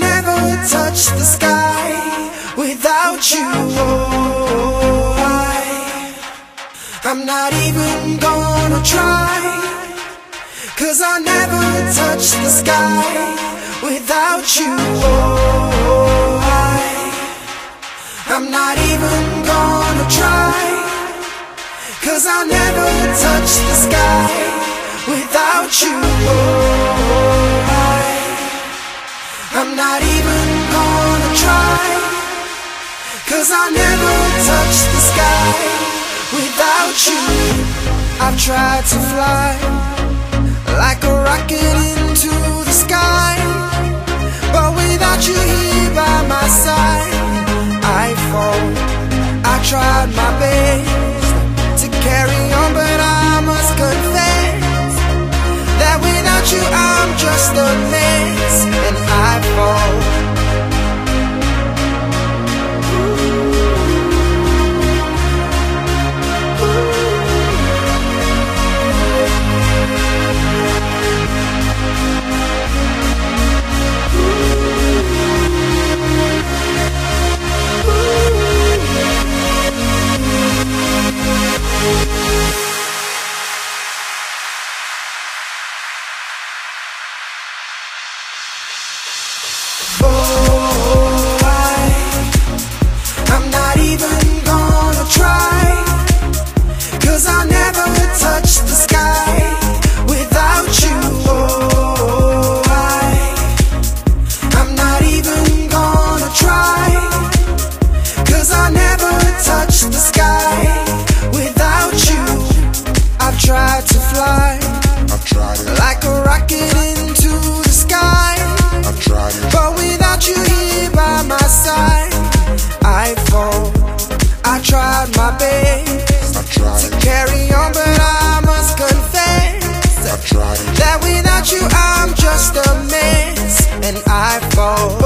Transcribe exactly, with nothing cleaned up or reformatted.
never touch the sky without you. Oh, I, I'm not even gonna try, 'cause I'll never touch the sky without you. Oh, I, I'm not even gonna try, 'cause I'll never touch the sky without you. Oh, I, I'm not even gonna try, 'cause I'll never touch the sky without you. I've tried to fly like a rocket into the sky, but without you here by my side, I fall. I tried my best to carry on, but I must confess that without you I'm just a mess, and I fall. Oh, I, I'm not even gonna try, 'cause I'll never touch the sky without you. Oh, I, I'm not even gonna try, 'cause I'll never touch the sky without you. I've tried to fly, I've tried it, like a rocket into the sky, I've tried it, but without you here by my side, I fall. I tried my best I've tried to it. carry on, but I must confess I've tried it. that without you I'm just a mess, and I fall.